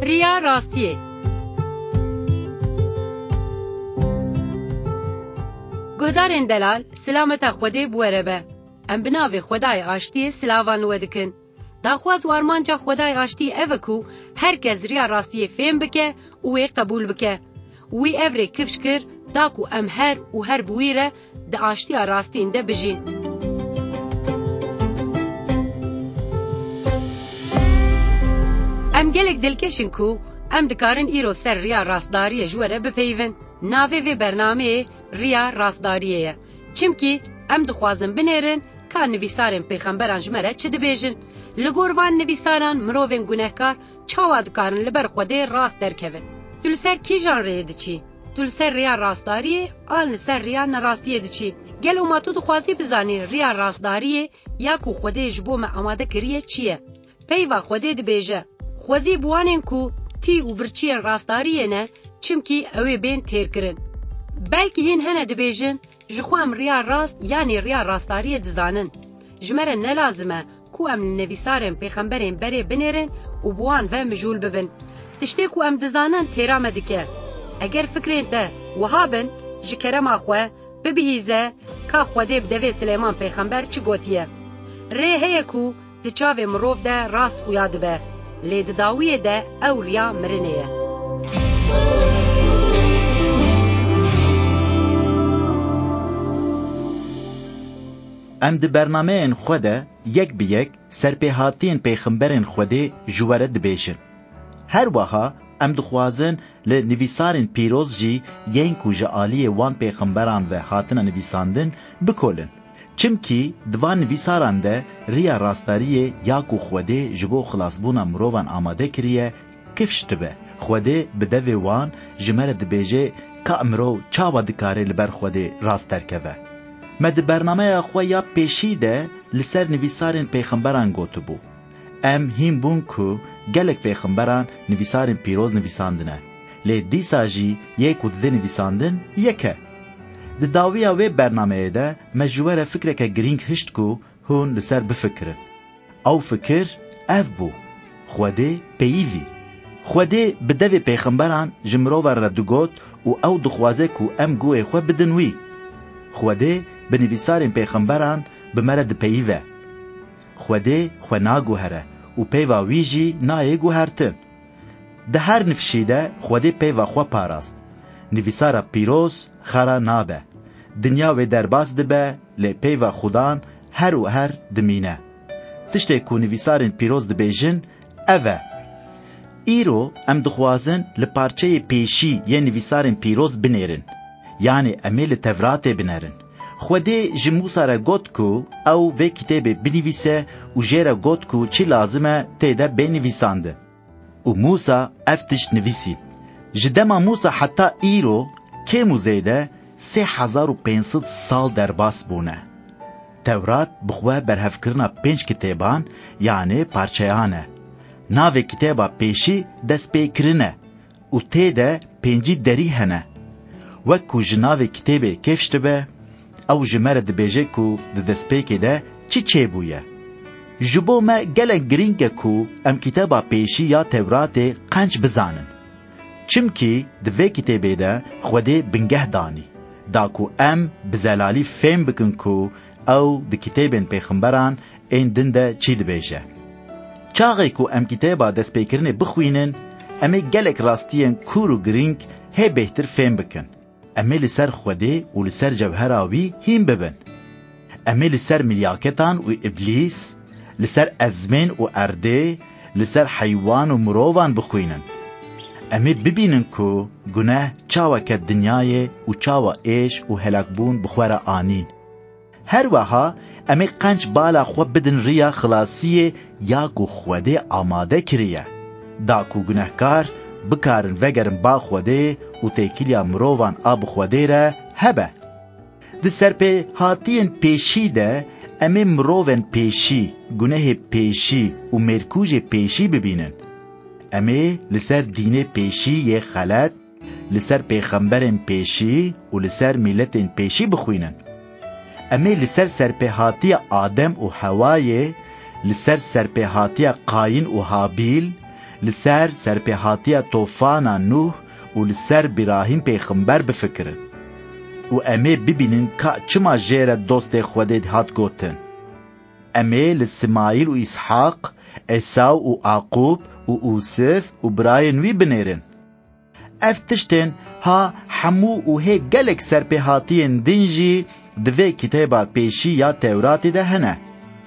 ریا راستیه. گهدارین دلال سلامت خوده بوره به. ام بناوی خدای آشتی سلاوان ودکن. داخواز وارمانجا خدای آشتی اوکو هر کس ریا راستیه فهم بکه اوی قبول بکه. وی اوری کفش کر داکو ام هر بویره دا آشتی راستین ده بجین. ام گلک دلکشن کو ام دکارن ایرو سر ریا راستداری جوره بپیون. ناوی وی برنامه ریا راستداریه. چمکی ام دخوازن بنیرن که نویسارن پیغمبران جمره چه دبیجن. لگوروان نویساران مروین گناهکار چاواد کارن لبر خوده راست درکوین. تول سر کی جان ریه دچی؟ تول سر ریا راستداریه آن سر ریا نراستیه دچی؟ گلو ما تو دخوازی بزانی ریا راستداریه یا کو خوده جبو ما آماده کریه چیه؟ پیوا خوده دبیجه. خوازی بوانن کو تی و برچین راستداریه نه چمکی اوی بین تیر کرن. بلکه هین هنه دبیجن جخوام ریا راست یعنی ریا راستداریه دزانن. جمره نلازمه کو ام نویسارن پیغمبرین بری بنیرن و بوان و مجول ببن. تشتی کو ام دزانن تیرامه دکه. اگر فکرین ده وهابن جکرم آخوه ببهیزه که خوده بدوی سلیمان پیغمبر چی گوتیه. ری هیه کو دچاوه مروف ده راست خویاد به. لید داویه ده او ریا مرنه. ام د برنامه خوده یک به یک سرپیهاتین پیغمبرین خوده جواره دبیشن. هر وها ام دخوازن لنویسارین پیروز جی ین کوجه آلی وان پیغمبران و هاتن نویساندن بکولن. چمکی دوان نویساران ده ریا راستاریه یا کو خوده جبو خلاصبونا مروان آماده کریه کفشت به. خوده بدوی وان جمره دبیجه که امرو چاوا دکاره لبر خوده راست درکوه. مد برنامه خو یا پیشی ده لسر نویسارین پیغمبران گوتو بو. ام هیم بون کو گلک پیغمبران نویسارین پیروز نویساندنه. لی دیسا جی یک و ده نویساندن یکه. ده داویه وی برنامه ده مجوره فکره که گرینگ هشت کو هون لسر بفکرن. او فکر اف بو. خوده پیوی. خوده بدوی پیغمبران جمرو ور ردگوت و او دخوازه کو ام گوه خو بدنوی. خوده به نویسارین پیغمبران بمرد پیوه. خوده خو ناگوهره و پیوا ویجی نایگوهرتن. ده هر نفشیده خوده پیوا خو پاراست. نویسارا پیروز خرا نابه. دنیا و درباز دبه لی پیوا خودان هر و هر دمینه. تشته کو نویسارین پیروز دبیجن اوه. ایرو ام دخوازن لپارچه پیشی یه نویسارین پیروز بنیرن. یعنی امیل تورات بنرن. خوده جموسا را گوت کو او و کتاب بنویسه و جیرا گوت کو چی لازمه تیده بنویسانده. و موسا افتش نویسی. جدما موسا حتی ایرو که موزیده 3500 سال در باس بونه. تورات بخواه برهف کرنا 5 کتابان یعنی پارچهانه. ناو کتابا پیشی دست پی کرنه و تیده 5 دری هنه. وکو جناو کتابه کفشت به او جمره دبیجه کو دست پیکی ده چی بویه. جبو ما گلن گرینگه کو ام کتابا پیشی یا تورات قنج بزانن. چمکی دوی کتابه ده خوده بنگه دانی. دا کو ام بزلالی فهم بکن کو او ده کتابین پیغمبران این دنده چی دبیجه. چاقی کو ام کتابا دست پیکرنه بخوینن امی گلک راستین کورو گرینگ هی بهتر فهم بکن. امی لسر خوده و لسر جوهراوی هیم ببن. امی لسر ملیاکتان و ابلیس، لسر ازمین و ارده، لسر حیوان و مروان بخوینن. امی ببینن که گناه چاوه که دنیای و چاوه ایش و هلاکبون بخوره آنین. هر وها امی قنچ بالا خو بدن ریا خلاصیه یا کو خوده آماده کریه. دا کو گناهکار بکارن وگرن با خوده و تیکیلیا مروان آب خوده را هبه. ده سرپی هاتین پیشی ده امی مروون پیشی، گناه پیشی و مرکوج پیشی ببینن. امی لسر دین پیشی یه خلط، لسر پیغمبرن پیشی و لسر ملتن پیشی بخوینن. امی لسر سرپی هاتی آدم و حوای، لسر سرپی هاتی قاین و حابیل، لسر سرپیهاتیا توفانا نوح و لسر براهیم پیغمبر بفکرن و امه ببینن که چما جیر دوست خودت هات گوتن. امه لسماعیل و اسحاق، عیساو و عاقوب و اوسف و براین وی بنیرن. افتشتن ها حمو و هی گلک سرپیهاتین دنجی دوی کتابا پیشی یا توراتی ده هنه.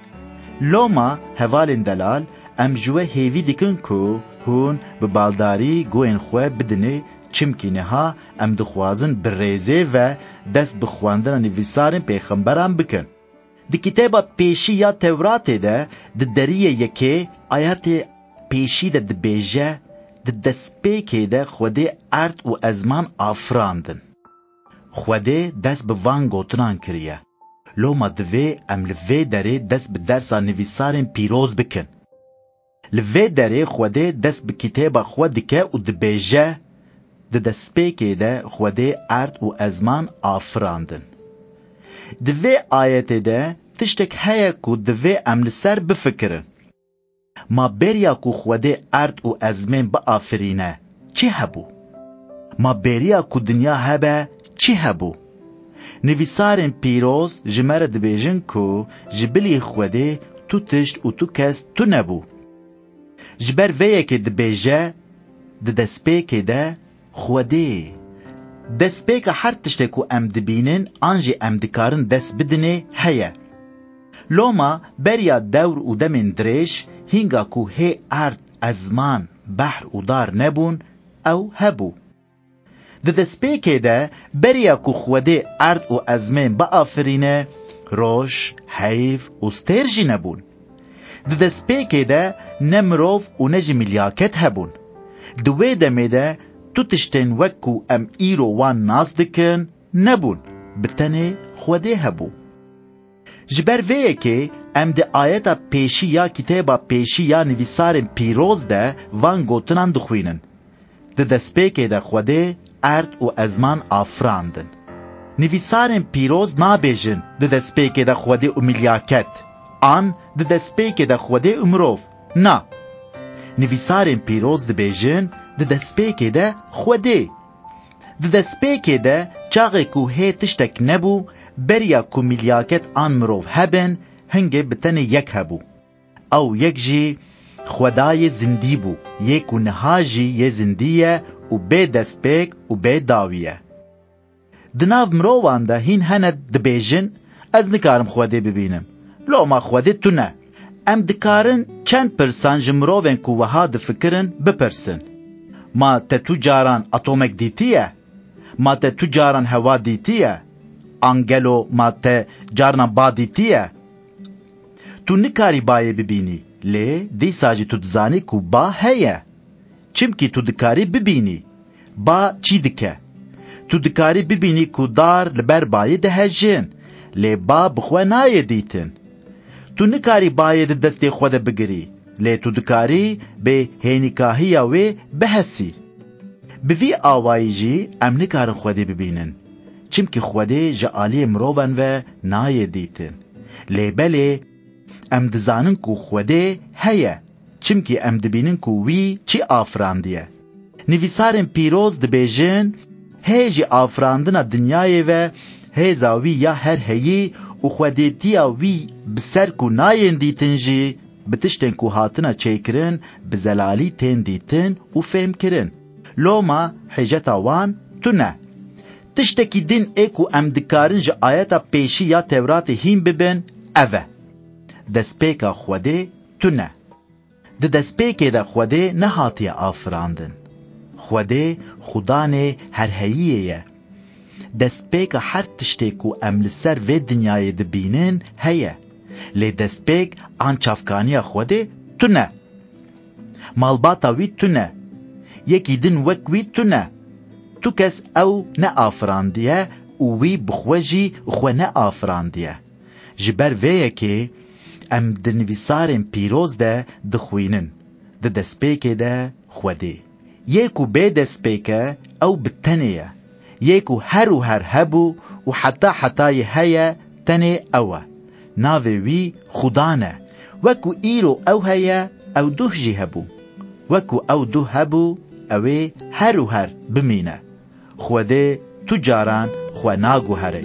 لوما هوالین دلال ام جوه هیوی دیکن که هون ببالداری گوین خواه بدنه چمکینه ها ام دخوازن برریزه و دست بخواندن نویسارن پیغمبران بکن. دی کتابا پیشی یا توراتی ده دریه یکی آیات پیشی ده دبیجه د دسپیکی ده خوده ارد و ازمان آفراندن. خوده دست به وان گوتنان کریه. لوما دوی ام لوی داره دست به درسا نویسارن پیروز بکن. لوی داره خوده دست به کتابا خوده که و دبیجه د دسپیکی ده خوده ارد و ازمان آفراندن. دوی آیت ده تشتک هیا که دوی ام لسر بفکرن. ما بریا کو خوده ارد و ازمین با آفرینه چی هبو؟ ما بریا کو دنیا هبه چی هبو؟ نویسارن پیروز جمره دبیجن کو جبلی خوده تو تشت و تو کس تو نبو. جبر ویه که دبیجه دسپیک ده خوده. دسپیک هر تشت کو ام دبینن آنجی ام دکارن دست بدنه هیه. لوما بریا دور و دمین دریش هنگا کو هی ارد ازمان بحر و دار نبون او هبو. دسپیکی ده بریا کو خوده ارد و ازمان با آفرینه روش، حیف و سترجی نبون. دسپیکی ده نمروف و نج ملیاکت هبون. دوی دمی ده تو تشتین وکو ام ایرو وان ناز دکن نبون. بتنه خوده هبو. جبر ویه که ام ده آیتا پیشی یا کتابا پیشی یا نویسارن پیروز ده وان گوتنان دخوینن. ده دسپیکی ده خوده ارد و ازمان آفراندن. نویسارن پیروز نابیجن ده دسپیکی ده خوده و ملیاکت. آن ده دسپیکی ده خوده امروف. نا. نویسارن پیروز ده بیجن ده دسپیکی ده خوده. ده دسپیکی ده چاقی که هی تشتک نبو بریا کو ملیاکت آن مروف هبن هنگه بتنه یک هبو. او یک جی خدای زندی بو. یک و نهاجی یه زندیه و بی دسپیک و بی داویه. دناو مرووان ده هین هنه دبیجن از نکارم خوده ببینم. لو ما خوده تو نه. ام دکارن چند پرسان جمرووین کو وها دفکرن بپرسن. ما تتو جاران اتومک دیتیه؟ ما تتو جاران هوا دیتیه؟ انگلو ما ته جارنا با دیتیه؟ تو نکاری بایه ببینی. لی دی ساجی تو دزانی کو با هیه. چمکی تو دکاری ببینی. با چی دکه؟ تو دکاری ببینی کو دار لبر بایه ده هجین. لی با بخواه نایه دیتن. تو نکاری بایه ده دستی خود بگری. لی تو دکاری به هینیکاهی وی بحثی. بوی آوائی جی ام نکارن خوده ببینن. چمکی خوده جعالی مروبن و نایه دیتن. لی بله ام دزانن کو خوده هیه. چمکی ام دبینن کو وی چی آفراندیه. نویسارن پیروز دبیجن هیجی آفراندن دنیای و هیزاوی یا هر هیی و خودیتیا وی بسر کو ناین دیتن جی بتشتن کو هاتنا چیکرن بزلالی تین دیتن و فهم کرن. لوما حجتا وان تو نه. تشتکی دین ایکو ام دکارن جا آیتا پیشی یا تورات هیم ببن اوه. دسپیکا خوده تو نه. دسپیکی دا خوده نهاتی آفراندن. خوده خدانه هر هییه. دسپیکا هر تشتیکو ام لسر و دنیای دبینن هیه. لی دسپیک آن چافکانی خوده تو نه. مالباتا وی تو نه. یکی دن وک وی تو نه. تو کس او نه آفراندیه او وی بخوجی خو نه آفراندیه. جبر ویه که ام دنویسارن پیروز ده دخوینن. ده دسپیک ده خوده. یکو بی دسپیکه او بتنیه. یکو هر و هر هبو و حتی هیا تنه اوه. ناوی وی خدانه. وکو ایرو او هیا او دوه جی هبو. وکو او دو هبو اوه هر و هر بمینه خوده تو جاران خو ناگو هره.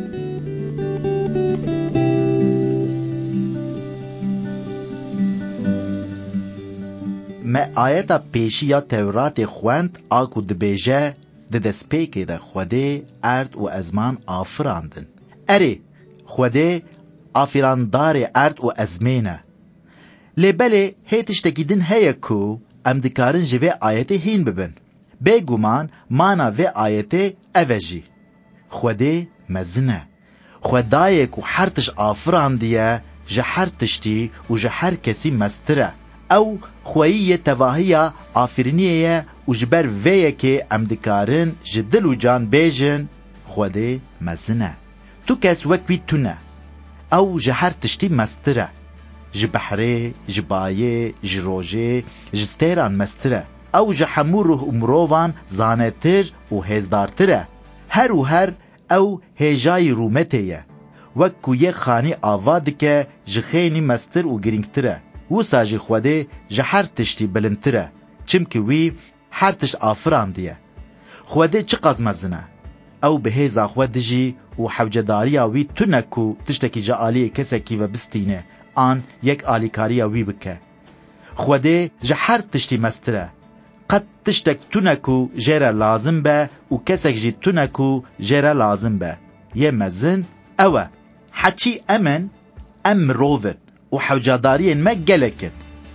ما آیتا پیشی یا تورات خوند آکو دبیجه ده دسپیکی ده خوده ارد و ازمان آفراندن. اره خوده آفراندار ارد و ازمینه. لیبله هیتشتکی دن هیا کو ام دکارن جوه آیت هین ببن. بگومان مانا و آیت اوجی. خوده مزنه. خدای کو هرتش آفراندیه جه هر تشتی و جه هر کسی مستره. او خویی تواهی آفرینیه و جبر ویه که ام دکارن جدل و جان بیجن خوده مزنه. تو کس وکوی تونه. او جه هر تشتی مستره. جبحره، جبایه، جروجه، جستیران مستره. او جه همو روح امروان زانتر و هزدارتره. هر و هر او هجای رومتیه. وکو یک خانی آواد که جخینی مستر و گرینگتره. و ساجی خوده جه هر تشتی بلندتره. چمکه وی هر تشت آفراندیه. خوده چه قزمزنه؟ او به هیزا خوده جی و حوجداری وی تونکو تشتکی جالی کسکی و بستینه. آن یک آلیکاری وی بکه. خوده جه هر تشتی مستره. قد تشتک تونکو جره لازم به و کسک جی تونکو جره لازم به. یه مزن اوه حچی ام روون و حوجدارین ما گلکن.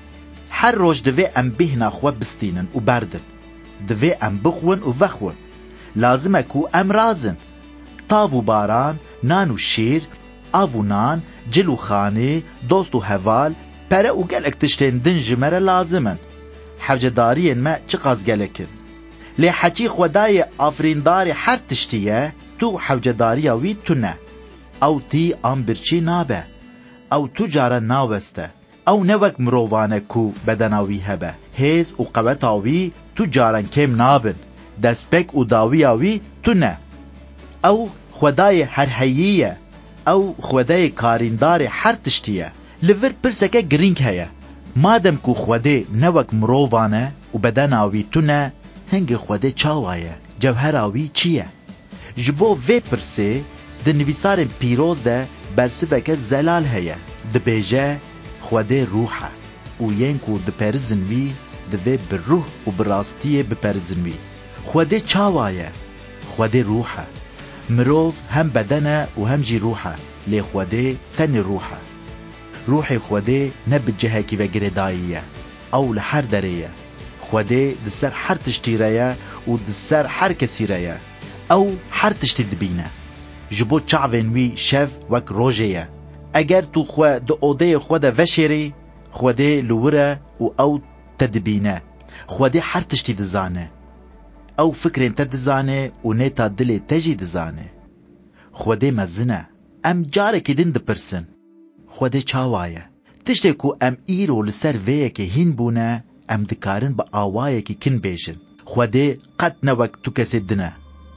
هر روش دوی ام بهنا خواه بستینن و بردن. دوی ام بخون و وخون. لازمه کو ام رازن. تاو و باران، نان و شیر، آو و نان، جل و خانه، دوست و حوال، پره و گلک تشتین دن جمره لازمن. حوجدارین ما چقاز گلکن. لی حچی خدای آفریندار هر تشتیه تو حوجداری وی تونه. او تی آن برچی نابه. او تو جاره ناوسته. او نوک مروانه کو بدناوی هبه. هیز و قوتاوی تو جارن کم نابن. دسپک و داویاوی تو نه. او خدای هر حییه. او خدای کاریندار هر تشتیه. لور پرسکه گرینگ هیه. مادم کو خوده نوک مروانه و بدناوی تو نه هنگ خوده چاوایه. جوهراوی چیه؟ جبو وی پرسه ده نویسار پیروز ده برسفکت زلال هیه. ده بیجه خوده روحه و ینکو ده پرزنوی ده وی بروح و براستیه بپرزنوی. خوده چاوایه؟ خوده روحه. مروف هم بدنه و هم جی روحه. لی خوده تن روحه. روح خوده نه بجهه کی و گرداییه او لحر دریه. خوده ده سر هر تشتی رایه و ده سر هر کسی رایه او هر تشتی دبینه. جبو چاوین وی شف وک روژه. اگر تو خواه ده اوده خوده وشیری خوده لوره و او تدبینه. خوده هر تشتی دزانه او فکرین تدزانه و نیتا دلی تجی دزانه. خوده مزنه ام جاره که دین دپرسن خوده چاوایه. تشتی کو ام ایرو لسر ویه که هین بونه ام دکارن با آوایه که کن بیشن. خوده قد نوک تو کسی دنه.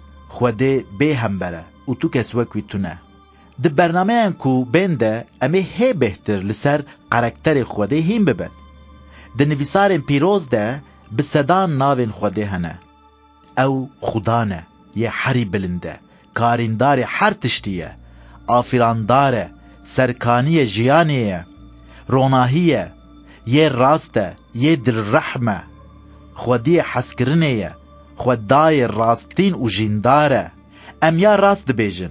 خوده به هم بره و تو کس وکوی تونه. ده برنامه انکو بینده امی هی بهتر لسر قرکتر خوده هین ببن. ده نویسار پیروز ده بسدان ناوین خوده هنه. او خدانه یه حری بلنده. کاریندار هر تشتیه. آفرانداره. سرکانی جیانیه. روناهیه. یه راسته. یه در رحمه. خودی حسکرنیه. خدای راستین و جینداره. ام یا راست بیجن.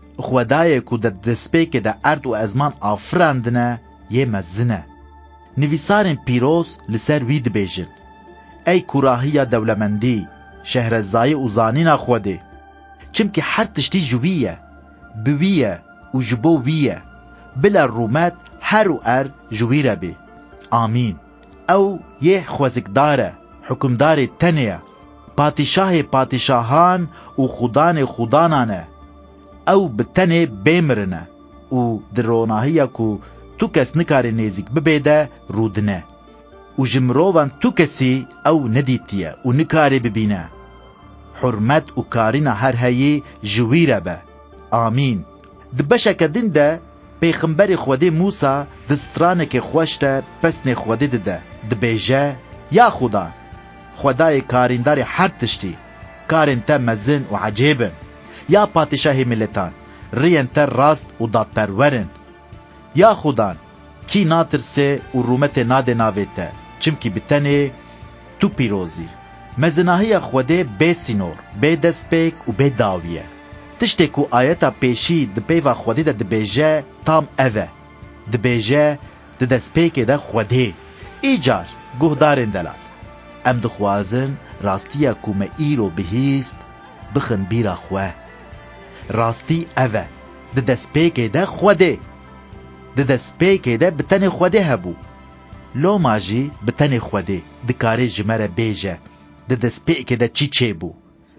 خدای کو ده دسپیک ده ارد و ازمان آفراندنه یه مزنه. نویسارن پیروز لسر وید بیجن. ای کوراهی دولمندی شهرزای و زانینا خوده. چمکه هر تشتی جویه بویه و جبویه بلا رومت هر و ار جویره بی. آمین. او یه خوزکداره حکمدار تنیه. پادشاه پادشاهان و خدان خدانانه. او بتنه بیمرنه و دروناهیه کو تو کس نکاری نیزیک ببیده رودنه و جمروان تو کسی او ندیتیه و نکاری ببینه. حرمت و کارین هر هایی جویره به. آمین. دبشک دین ده پیغمبر خوده موسی دسترانه که خوشته پسن خوده ده دبیجه یا خدا خدای کاریندار هر تشتی کارن تا مزن و عجیبن یا پادشاه ملتان ریان تا راست و دادپرورن یا خدا کی ناترسه و رومت ناده ناویته چمکی بتنه تو پیروزی مزناهی خوده بی سینور بی دستپیک و بی داویه تشتی کو آیتا پیشی دپیوه خوده ده دبیجه تام اوه دبیجه ده دستپیک ده خوده ایجار گهدارن دلال ام دخوازن راستیا کومه ایرو بهیست بخن بیرا خواه راستی اوه ده دستپیک ده خوده ده دستپیک ده بتن خوده هبو لو ماجی بتن خوده دکاری جمره بیجه ده دستپیک ده چی چه بو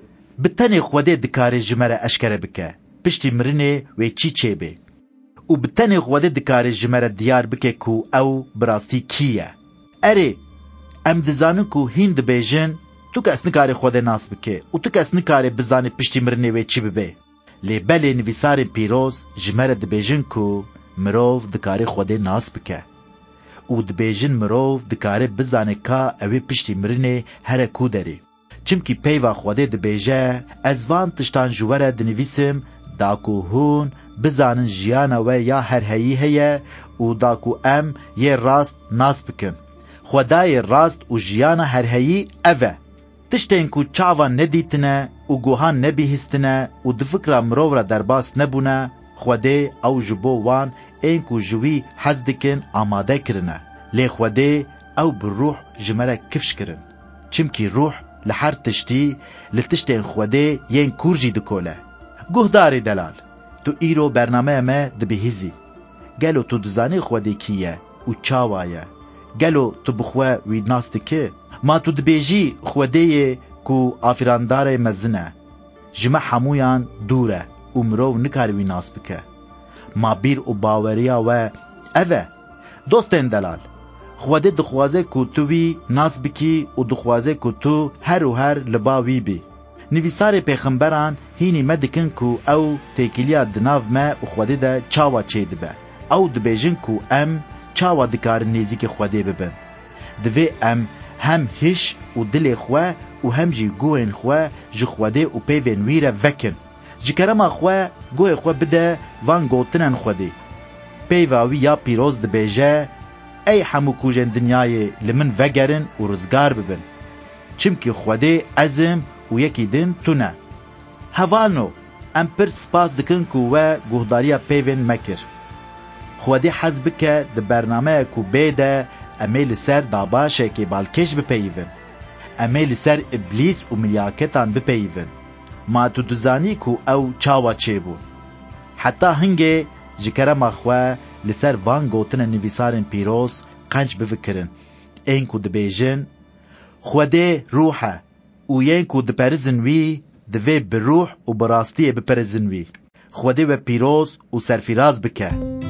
بتن خوده دکاری جمره اشکره بکه پشتی مرنه و چی چه بی و بتن خوده دکاری جمره دیار بکه کو او براستی کیه اره ام دزانن کو هند بیجن تو کس نکاری خوده ناس بکه و تو کس نکاری بزانی پشتی مرنه و چی ببه لی بلی نویسار پیروز جمره دبیجن کو مروف دکاری خوده ناس بکه و دبیجن مروف دکاری بزانی که اوی پشتی مرنه هر کو داری چمکی پیوا خوده دبیجه ازوان تشتان جوره دنویسم داکو هون بزانن جیانا و یا هر هایی هیا و داکو ام یه راست ناس بکن خدای راست و جیانا هر هایی اوه تشتین کو چاوان ندیتنه و گوهان نبیهستنه و دفکر مرو را درباس نبونه خوده او جبو وان این کو جوی حزدکن آماده کرنه لی خوده او بروح جمره کفش کرن چمکی روح لحر تشتی لتشتین خوده ین کورجی دکوله گهداری دلال تو ایرو برنامه ما دبیهزی گلو تو دزانی خوده کیه و چاوایه گلو تو بخواه وید ناستی که ما تو دبیجی خوده کو آفراندار مزنه جمع حمویان دوره امرو نکاروی ناس بکه ما بیر و باوریا و اوه دوستین دلال خوده دخوازه کو توی ناس بکی و دخوازه کو تو هر و هر لباوی بی نویسار پیغمبران هینی مدکن کو او تیکیلیا دناو ما و خوده ده چاوا چه دبه او دبیجن کو ام چاوا دکار نیزی خوده ببن دوی ام هم هش و دل خواه و هم جی گوین خواه جی خوده و پیوین ویره وکن جی کرما خواه گوی خواه بده وان گوتنن خوده پیواوی یا پیروز دبیجه ای همو کوجن دنیای لمن وگرن و رزگار ببن چمکی خوده ازم و یکی دن تو نه هوانو ام پر سپاس دکن کو و گهداریا پیوین مکر خوده حزب که ده برنامه کو بیده امیل سر داباشه که بالکش بپیون امیل سر ابلیس و ملیاکتان بپیون ما تو دزانی کو او چاوا چه بون حتی هنگه جکره مخواه لسر وان گوتن نویسارن پیروز قنج بفکرن این کو دبیجن خوده روحه و ین کو دپرزن وی دوی بروح و براستی بپرزن وی خوده و پیروز و سرفراز بکه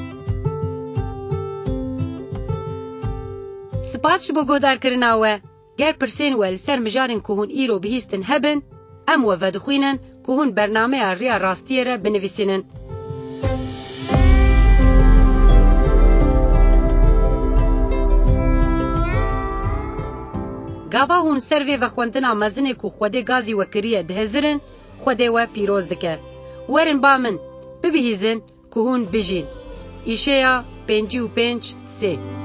سپاس بو گودار کرناوه گر پرسین ول سر مجارن کهون ایرو بهیستن هبن ام و ودخوینن کهون برنامه ریا راستیه را بنویسینن گاوا هون سروی و خوندنا مزنه کو خوده گازی و کریه دهزرن خوده و پیروز دکه ورن با من ببهیزن کهون بجین ایشیا 55:3